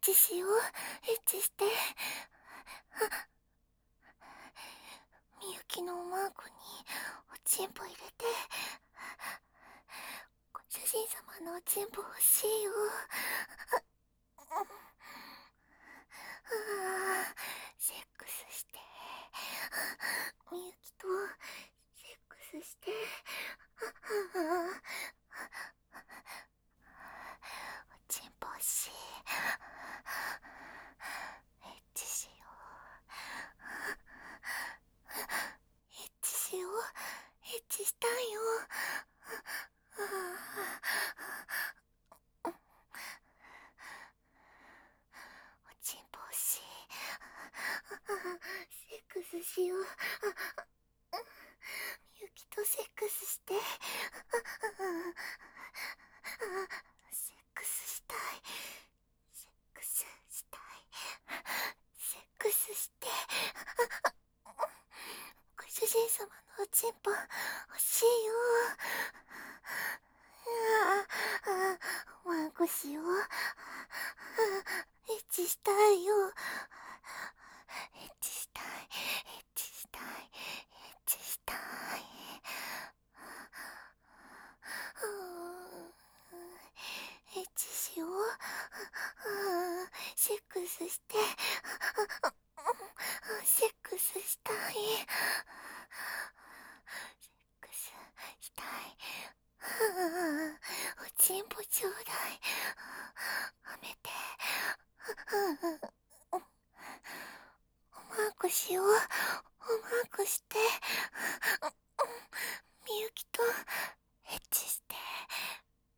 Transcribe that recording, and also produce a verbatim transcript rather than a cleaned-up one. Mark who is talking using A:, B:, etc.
A: チしよう。エッチして。みゆきのおまんこにおちんぽ入れて。ご主人様のおちんぽ欲しいよ。セックスして。みゆきとセックスして。おちんぽ欲しい。エッチしよう。エッチしよう。エッチしたいよ。おちんぽ欲しい。セックスしよう。みゆきとセックスして。セックスしたい。セックスしたい。セックスして。ご主人様のおちんぽ欲しいよ。ワンコしよう。エッチしたいよ。エッチしたい。エッチしたい。エッチしたい。エッチしよう。セックスして。セックスしたい。セックスしたい。おちんぽちょうだい。はめて。おまんこしよう。おまんこして。